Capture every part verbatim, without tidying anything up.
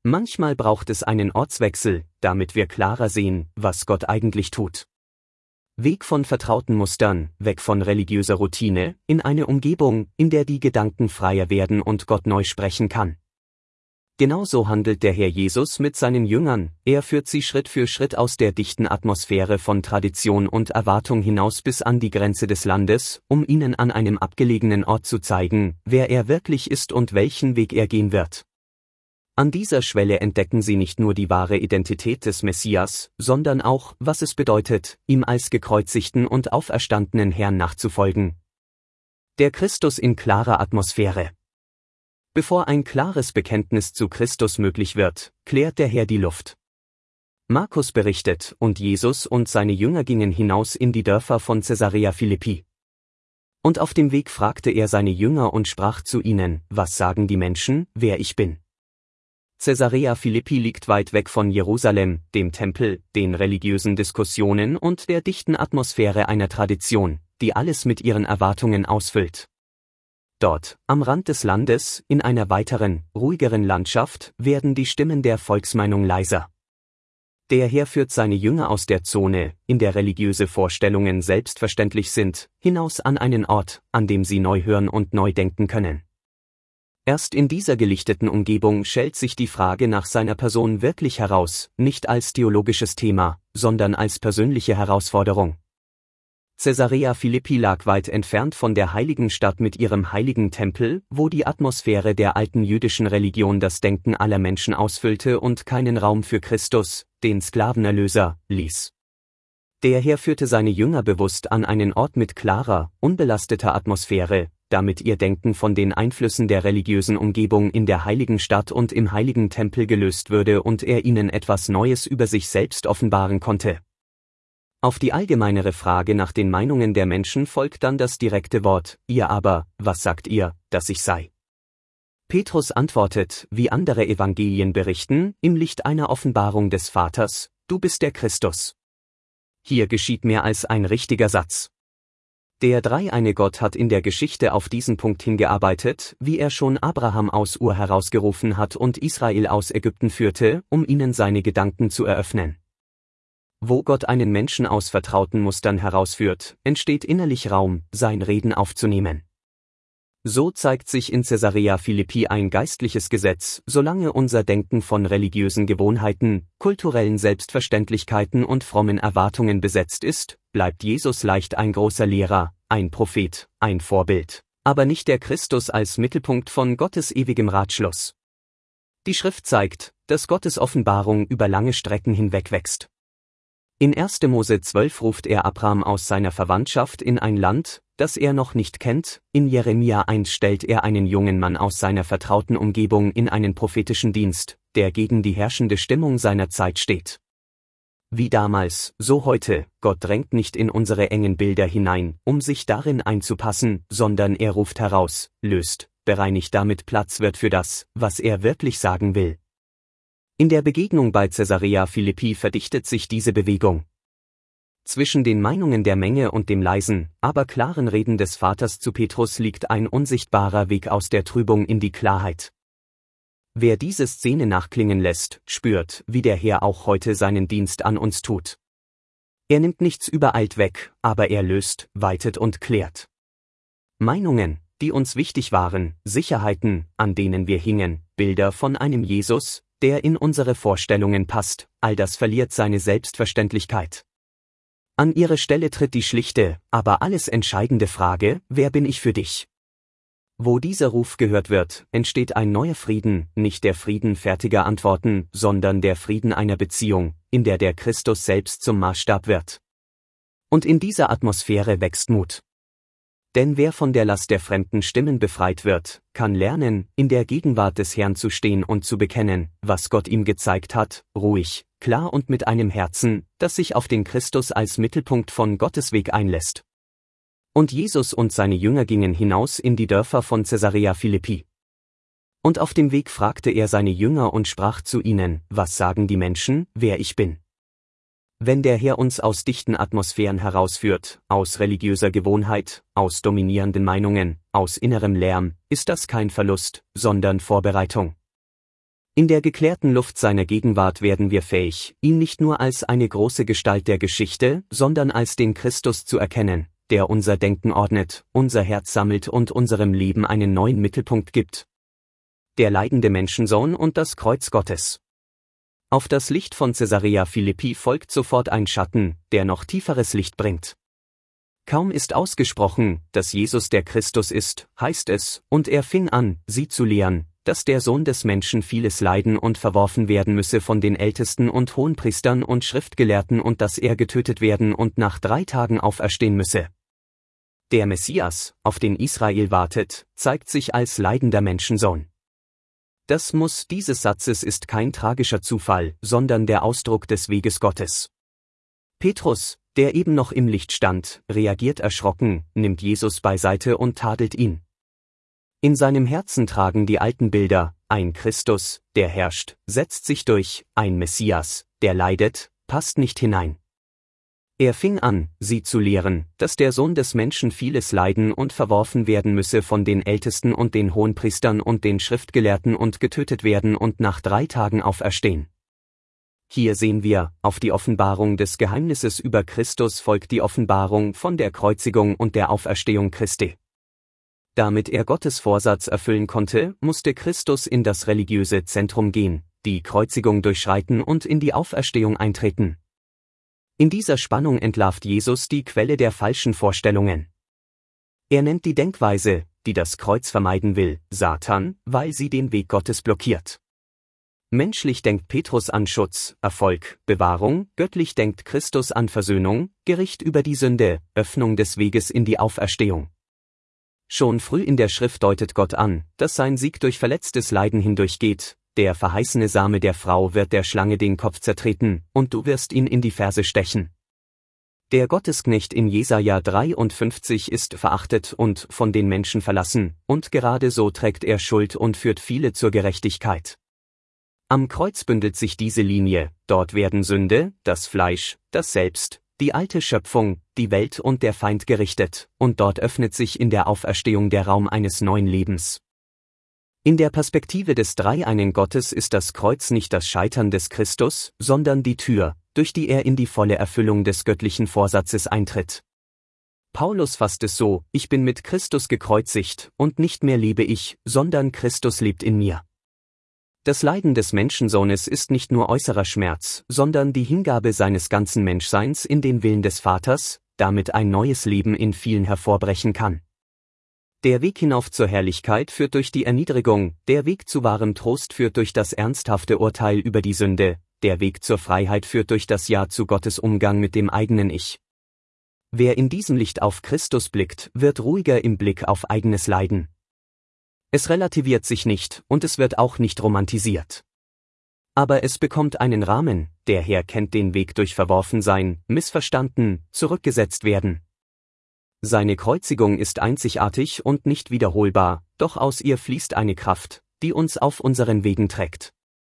Manchmal braucht es einen Ortswechsel, damit wir klarer sehen, was Gott eigentlich tut. Weg von vertrauten Mustern, weg von religiöser Routine, in eine Umgebung, in der die Gedanken freier werden und Gott neu sprechen kann. Genauso handelt der Herr Jesus mit seinen Jüngern, er führt sie Schritt für Schritt aus der dichten Atmosphäre von Tradition und Erwartung hinaus bis an die Grenze des Landes, um ihnen an einem abgelegenen Ort zu zeigen, wer er wirklich ist und welchen Weg er gehen wird. An dieser Schwelle entdecken sie nicht nur die wahre Identität des Messias, sondern auch, was es bedeutet, ihm als gekreuzigten und auferstandenen Herrn nachzufolgen. Der Christus in klarer Atmosphäre. Bevor ein klares Bekenntnis zu Christus möglich wird, klärt der Herr die Luft. Markus berichtet, und Jesus und seine Jünger gingen hinaus in die Dörfer von Caesarea Philippi. Und auf dem Weg fragte er seine Jünger und sprach zu ihnen, was sagen die Menschen, wer ich bin? Caesarea Philippi liegt weit weg von Jerusalem, dem Tempel, den religiösen Diskussionen und der dichten Atmosphäre einer Tradition, die alles mit ihren Erwartungen ausfüllt. Dort, am Rand des Landes, in einer weiteren, ruhigeren Landschaft, werden die Stimmen der Volksmeinung leiser. Der Herr führt seine Jünger aus der Zone, in der religiöse Vorstellungen selbstverständlich sind, hinaus an einen Ort, an dem sie neu hören und neu denken können. Erst in dieser gelichteten Umgebung stellt sich die Frage nach seiner Person wirklich heraus, nicht als theologisches Thema, sondern als persönliche Herausforderung. Caesarea Philippi lag weit entfernt von der heiligen Stadt mit ihrem heiligen Tempel, wo die Atmosphäre der alten jüdischen Religion das Denken aller Menschen ausfüllte und keinen Raum für Christus, den Sklavenerlöser, ließ. Der Herr führte seine Jünger bewusst an einen Ort mit klarer, unbelasteter Atmosphäre, damit ihr Denken von den Einflüssen der religiösen Umgebung in der heiligen Stadt und im heiligen Tempel gelöst würde und er ihnen etwas Neues über sich selbst offenbaren konnte. Auf die allgemeinere Frage nach den Meinungen der Menschen folgt dann das direkte Wort, ihr aber, was sagt ihr, dass ich sei? Petrus antwortet, wie andere Evangelien berichten, im Licht einer Offenbarung des Vaters, du bist der Christus. Hier geschieht mehr als ein richtiger Satz. Der dreieine Gott hat in der Geschichte auf diesen Punkt hingearbeitet, wie er schon Abraham aus Ur herausgerufen hat und Israel aus Ägypten führte, um ihnen seine Gedanken zu eröffnen. Wo Gott einen Menschen aus vertrauten Mustern herausführt, entsteht innerlich Raum, sein Reden aufzunehmen. So zeigt sich in Caesarea Philippi ein geistliches Gesetz, solange unser Denken von religiösen Gewohnheiten, kulturellen Selbstverständlichkeiten und frommen Erwartungen besetzt ist, bleibt Jesus leicht ein großer Lehrer, ein Prophet, ein Vorbild, aber nicht der Christus als Mittelpunkt von Gottes ewigem Ratschluss. Die Schrift zeigt, dass Gottes Offenbarung über lange Strecken hinweg wächst. In erster Mose zwölf ruft er Abraham aus seiner Verwandtschaft in ein Land, das er noch nicht kennt, in Jeremia eins stellt er einen jungen Mann aus seiner vertrauten Umgebung in einen prophetischen Dienst, der gegen die herrschende Stimmung seiner Zeit steht. Wie damals, so heute, Gott drängt nicht in unsere engen Bilder hinein, um sich darin einzupassen, sondern er ruft heraus, löst, bereinigt damit Platz wird für das, was er wirklich sagen will. In der Begegnung bei Caesarea Philippi verdichtet sich diese Bewegung. Zwischen den Meinungen der Menge und dem leisen, aber klaren Reden des Vaters zu Petrus liegt ein unsichtbarer Weg aus der Trübung in die Klarheit. Wer diese Szene nachklingen lässt, spürt, wie der Herr auch heute seinen Dienst an uns tut. Er nimmt nichts übereilt weg, aber er löst, weitet und klärt. Meinungen, die uns wichtig waren, Sicherheiten, an denen wir hingen, Bilder von einem Jesus, der in unsere Vorstellungen passt, all das verliert seine Selbstverständlichkeit. An ihre Stelle tritt die schlichte, aber alles entscheidende Frage, wer bin ich für dich? Wo dieser Ruf gehört wird, entsteht ein neuer Frieden, nicht der Frieden fertiger Antworten, sondern der Frieden einer Beziehung, in der der Christus selbst zum Maßstab wird. Und in dieser Atmosphäre wächst Mut. Denn wer von der Last der fremden Stimmen befreit wird, kann lernen, in der Gegenwart des Herrn zu stehen und zu bekennen, was Gott ihm gezeigt hat, ruhig, klar und mit einem Herzen, das sich auf den Christus als Mittelpunkt von Gottes Weg einlässt. Und Jesus und seine Jünger gingen hinaus in die Dörfer von Caesarea Philippi. Und auf dem Weg fragte er seine Jünger und sprach zu ihnen, was sagen die Menschen, wer ich bin? Wenn der Herr uns aus dichten Atmosphären herausführt, aus religiöser Gewohnheit, aus dominierenden Meinungen, aus innerem Lärm, ist das kein Verlust, sondern Vorbereitung. In der geklärten Luft seiner Gegenwart werden wir fähig, ihn nicht nur als eine große Gestalt der Geschichte, sondern als den Christus zu erkennen, der unser Denken ordnet, unser Herz sammelt und unserem Leben einen neuen Mittelpunkt gibt. Der leidende Menschensohn und das Kreuz Gottes. Auf das Licht von Caesarea Philippi folgt sofort ein Schatten, der noch tieferes Licht bringt. Kaum ist ausgesprochen, dass Jesus der Christus ist, heißt es, und er fing an, sie zu lehren, dass der Sohn des Menschen vieles leiden und verworfen werden müsse von den Ältesten und Hohenpriestern und Schriftgelehrten und dass er getötet werden und nach drei Tagen auferstehen müsse. Der Messias, auf den Israel wartet, zeigt sich als leidender Menschensohn. Das Muss dieses Satzes ist kein tragischer Zufall, sondern der Ausdruck des Weges Gottes. Petrus, der eben noch im Licht stand, reagiert erschrocken, nimmt Jesus beiseite und tadelt ihn. In seinem Herzen tragen die alten Bilder, ein Christus, der herrscht, setzt sich durch, ein Messias, der leidet, passt nicht hinein. Er fing an, sie zu lehren, dass der Sohn des Menschen vieles leiden und verworfen werden müsse von den Ältesten und den Hohenpriestern und den Schriftgelehrten und getötet werden und nach drei Tagen auferstehen. Hier sehen wir, auf die Offenbarung des Geheimnisses über Christus folgt die Offenbarung von der Kreuzigung und der Auferstehung Christi. Damit er Gottes Vorsatz erfüllen konnte, musste Christus in das religiöse Zentrum gehen, die Kreuzigung durchschreiten und in die Auferstehung eintreten. In dieser Spannung entlarvt Jesus die Quelle der falschen Vorstellungen. Er nennt die Denkweise, die das Kreuz vermeiden will, Satan, weil sie den Weg Gottes blockiert. Menschlich denkt Petrus an Schutz, Erfolg, Bewahrung, göttlich denkt Christus an Versöhnung, Gericht über die Sünde, Öffnung des Weges in die Auferstehung. Schon früh in der Schrift deutet Gott an, dass sein Sieg durch verletztes Leiden hindurchgeht, der verheißene Same der Frau wird der Schlange den Kopf zertreten, und du wirst ihn in die Ferse stechen. Der Gottesknecht in Jesaja dreiundfünfzig ist verachtet und von den Menschen verlassen, und gerade so trägt er Schuld und führt viele zur Gerechtigkeit. Am Kreuz bündelt sich diese Linie, dort werden Sünde, das Fleisch, das Selbst, die alte Schöpfung, die Welt und der Feind gerichtet, und dort öffnet sich in der Auferstehung der Raum eines neuen Lebens. In der Perspektive des dreieinen Gottes ist das Kreuz nicht das Scheitern des Christus, sondern die Tür, durch die er in die volle Erfüllung des göttlichen Vorsatzes eintritt. Paulus fasst es so: Ich bin mit Christus gekreuzigt, und nicht mehr lebe ich, sondern Christus lebt in mir. Das Leiden des Menschensohnes ist nicht nur äußerer Schmerz, sondern die Hingabe seines ganzen Menschseins in den Willen des Vaters, damit ein neues Leben in vielen hervorbrechen kann. Der Weg hinauf zur Herrlichkeit führt durch die Erniedrigung, der Weg zu wahrem Trost führt durch das ernsthafte Urteil über die Sünde, der Weg zur Freiheit führt durch das Ja zu Gottes Umgang mit dem eigenen Ich. Wer in diesem Licht auf Christus blickt, wird ruhiger im Blick auf eigenes Leiden. Es relativiert sich nicht, und es wird auch nicht romantisiert. Aber es bekommt einen Rahmen, der Herr kennt den Weg durch Verworfensein, Missverstanden, zurückgesetzt werden. Seine Kreuzigung ist einzigartig und nicht wiederholbar, doch aus ihr fließt eine Kraft, die uns auf unseren Wegen trägt.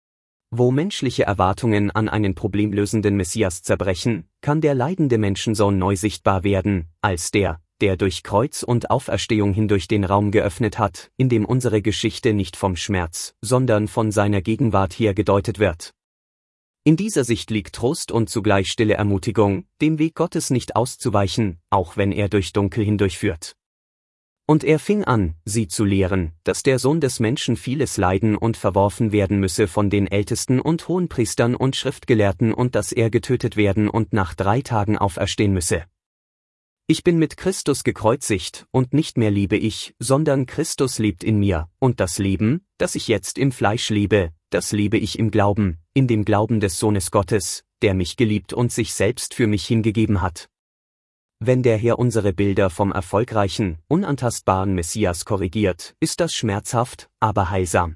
Wo menschliche Erwartungen an einen problemlösenden Messias zerbrechen, kann der leidende Menschensohn neu sichtbar werden, als der, der durch Kreuz und Auferstehung hindurch den Raum geöffnet hat, in dem unsere Geschichte nicht vom Schmerz, sondern von seiner Gegenwart her gedeutet wird. In dieser Sicht liegt Trost und zugleich stille Ermutigung, dem Weg Gottes nicht auszuweichen, auch wenn er durch Dunkel hindurchführt. Und er fing an, sie zu lehren, dass der Sohn des Menschen vieles leiden und verworfen werden müsse von den Ältesten und Hohenpriestern und Schriftgelehrten und dass er getötet werden und nach drei Tagen auferstehen müsse. Ich bin mit Christus gekreuzigt, und nicht mehr lebe ich, sondern Christus lebt in mir, und das Leben, das ich jetzt im Fleisch lebe, das lebe ich im Glauben, in dem Glauben des Sohnes Gottes, der mich geliebt und sich selbst für mich hingegeben hat. Wenn der Herr unsere Bilder vom erfolgreichen, unantastbaren Messias korrigiert, ist das schmerzhaft, aber heilsam.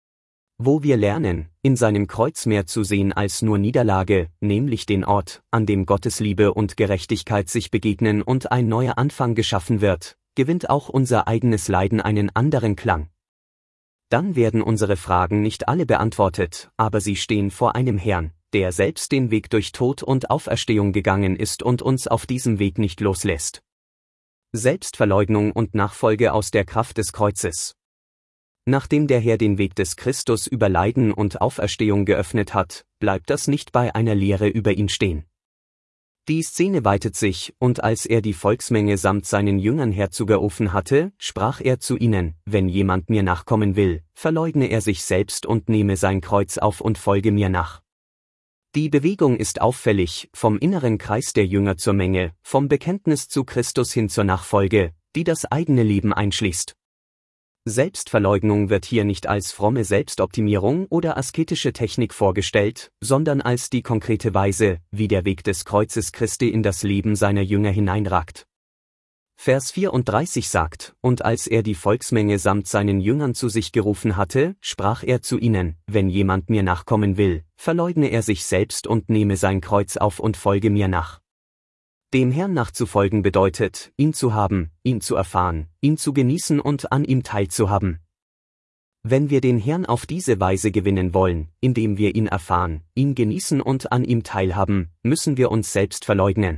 Wo wir lernen, in seinem Kreuz mehr zu sehen als nur Niederlage, nämlich den Ort, an dem Gottes Liebe und Gerechtigkeit sich begegnen und ein neuer Anfang geschaffen wird, gewinnt auch unser eigenes Leiden einen anderen Klang. Dann werden unsere Fragen nicht alle beantwortet, aber sie stehen vor einem Herrn, der selbst den Weg durch Tod und Auferstehung gegangen ist und uns auf diesem Weg nicht loslässt. Selbstverleugnung und Nachfolge aus der Kraft des Kreuzes. nachdem der Herr den Weg des Christus über Leiden und Auferstehung geöffnet hat, bleibt das nicht bei einer Lehre über ihn stehen. Die Szene weitet sich, und als er die Volksmenge samt seinen Jüngern herzugerufen hatte, sprach er zu ihnen: Wenn jemand mir nachkommen will, verleugne er sich selbst und nehme sein Kreuz auf und folge mir nach. Die Bewegung ist auffällig, vom inneren Kreis der Jünger zur Menge, vom Bekenntnis zu Christus hin zur Nachfolge, die das eigene Leben einschließt. Selbstverleugnung wird hier nicht als fromme Selbstoptimierung oder asketische Technik vorgestellt, sondern als die konkrete Weise, wie der Weg des Kreuzes Christi in das Leben seiner Jünger hineinragt. Vers vierunddreißig sagt: Und als er die Volksmenge samt seinen Jüngern zu sich gerufen hatte, sprach er zu ihnen: Wenn jemand mir nachkommen will, verleugne er sich selbst und nehme sein Kreuz auf und folge mir nach. Dem Herrn nachzufolgen bedeutet, ihn zu haben, ihn zu erfahren, ihn zu genießen und an ihm teilzuhaben. Wenn wir den Herrn auf diese Weise gewinnen wollen, indem wir ihn erfahren, ihn genießen und an ihm teilhaben, müssen wir uns selbst verleugnen.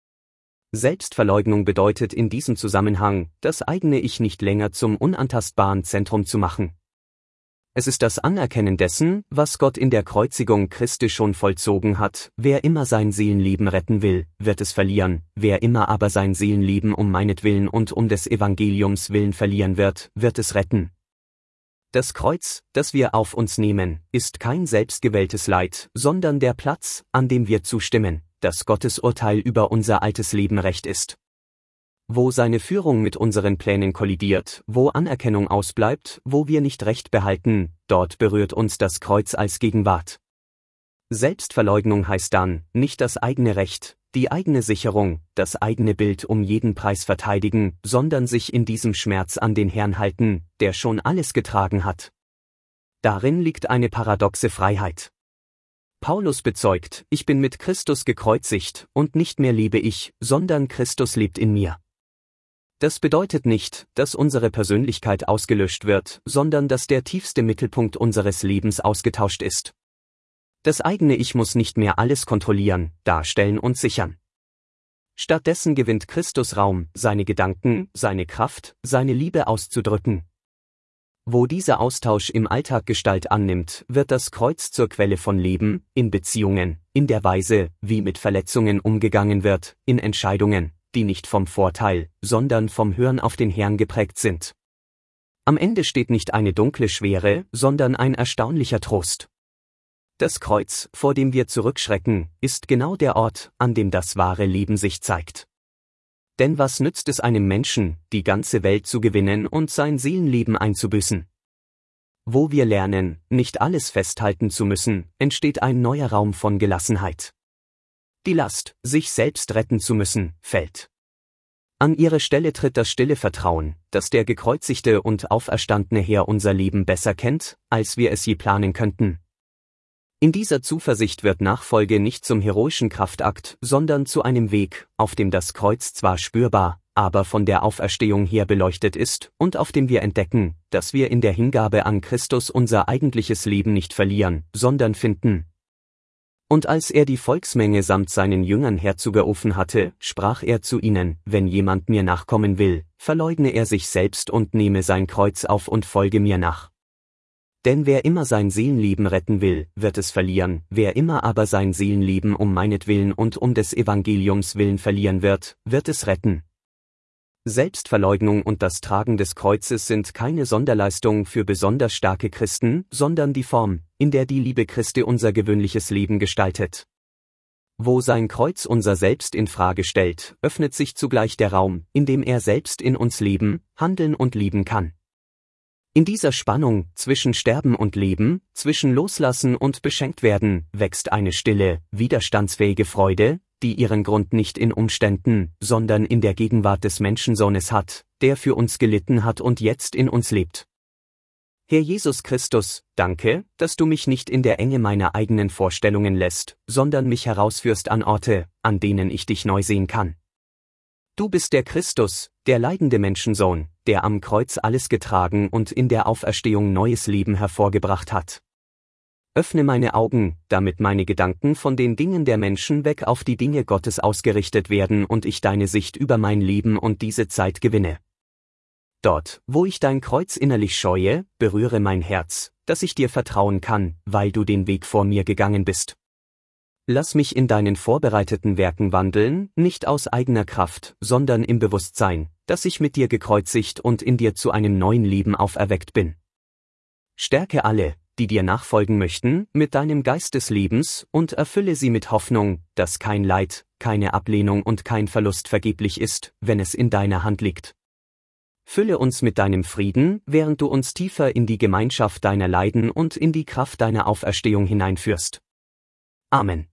Selbstverleugnung bedeutet in diesem Zusammenhang, das eigene Ich nicht länger zum unantastbaren Zentrum zu machen. Es ist das Anerkennen dessen, was Gott in der Kreuzigung Christi schon vollzogen hat: Wer immer sein Seelenleben retten will, wird es verlieren, wer immer aber sein Seelenleben um meinetwillen und um des Evangeliums willen verlieren wird, wird es retten. Das Kreuz, das wir auf uns nehmen, ist kein selbstgewähltes Leid, sondern der Platz, an dem wir zustimmen, dass Gottes Urteil über unser altes Leben recht ist. Wo seine Führung mit unseren Plänen kollidiert, wo Anerkennung ausbleibt, wo wir nicht Recht behalten, dort berührt uns das Kreuz als Gegenwart. Selbstverleugnung heißt dann, nicht das eigene Recht, die eigene Sicherung, das eigene Bild um jeden Preis verteidigen, sondern sich in diesem Schmerz an den Herrn halten, der schon alles getragen hat. Darin liegt eine paradoxe Freiheit. Paulus bezeugt: Ich bin mit Christus gekreuzigt, und nicht mehr lebe ich, sondern Christus lebt in mir. Das bedeutet nicht, dass unsere Persönlichkeit ausgelöscht wird, sondern dass der tiefste Mittelpunkt unseres Lebens ausgetauscht ist. Das eigene Ich muss nicht mehr alles kontrollieren, darstellen und sichern. Stattdessen gewinnt Christus Raum, seine Gedanken, seine Kraft, seine Liebe auszudrücken. Wo dieser Austausch im Alltag Gestalt annimmt, wird das Kreuz zur Quelle von Leben, in Beziehungen, in der Weise, wie mit Verletzungen umgegangen wird, in Entscheidungen, die nicht vom Vorteil, sondern vom Hören auf den Herrn geprägt sind. Am Ende steht nicht eine dunkle Schwere, sondern ein erstaunlicher Trost. Das Kreuz, vor dem wir zurückschrecken, ist genau der Ort, an dem das wahre Leben sich zeigt. Denn was nützt es einem Menschen, die ganze Welt zu gewinnen und sein Seelenleben einzubüßen? Wo wir lernen, nicht alles festhalten zu müssen, entsteht ein neuer Raum von Gelassenheit. Die Last, sich selbst retten zu müssen, fällt. An ihre Stelle tritt das stille Vertrauen, dass der gekreuzigte und auferstandene Herr unser Leben besser kennt, als wir es je planen könnten. In dieser Zuversicht wird Nachfolge nicht zum heroischen Kraftakt, sondern zu einem Weg, auf dem das Kreuz zwar spürbar, aber von der Auferstehung her beleuchtet ist und auf dem wir entdecken, dass wir in der Hingabe an Christus unser eigentliches Leben nicht verlieren, sondern finden. Und als er die Volksmenge samt seinen Jüngern herzugerufen hatte, sprach er zu ihnen: Wenn jemand mir nachkommen will, verleugne er sich selbst und nehme sein Kreuz auf und folge mir nach. Denn wer immer sein Seelenleben retten will, wird es verlieren, wer immer aber sein Seelenleben um meinetwillen und um des Evangeliums willen verlieren wird, wird es retten. Selbstverleugnung und das Tragen des Kreuzes sind keine Sonderleistung für besonders starke Christen, sondern die Form, in der die Liebe Christi unser gewöhnliches Leben gestaltet. Wo sein Kreuz unser Selbst in Frage stellt, öffnet sich zugleich der Raum, in dem er selbst in uns leben, handeln und lieben kann. In dieser Spannung zwischen Sterben und Leben, zwischen Loslassen und beschenkt werden, wächst eine stille, widerstandsfähige Freude, die ihren Grund nicht in Umständen, sondern in der Gegenwart des Menschensohnes hat, der für uns gelitten hat und jetzt in uns lebt. Herr Jesus Christus, danke, dass du mich nicht in der Enge meiner eigenen Vorstellungen lässt, sondern mich herausführst an Orte, an denen ich dich neu sehen kann. Du bist der Christus, der leidende Menschensohn, der am Kreuz alles getragen und in der Auferstehung neues Leben hervorgebracht hat. Öffne meine Augen, damit meine Gedanken von den Dingen der Menschen weg auf die Dinge Gottes ausgerichtet werden und ich deine Sicht über mein Leben und diese Zeit gewinne. Dort, wo ich dein Kreuz innerlich scheue, berühre mein Herz, dass ich dir vertrauen kann, weil du den Weg vor mir gegangen bist. Lass mich in deinen vorbereiteten Werken wandeln, nicht aus eigener Kraft, sondern im Bewusstsein, dass ich mit dir gekreuzigt und in dir zu einem neuen Leben auferweckt bin. Stärke alle, die dir nachfolgen möchten, mit deinem Geist des Lebens und erfülle sie mit Hoffnung, dass kein Leid, keine Ablehnung und kein Verlust vergeblich ist, wenn es in deiner Hand liegt. Fülle uns mit deinem Frieden, während du uns tiefer in die Gemeinschaft deiner Leiden und in die Kraft deiner Auferstehung hineinführst. Amen.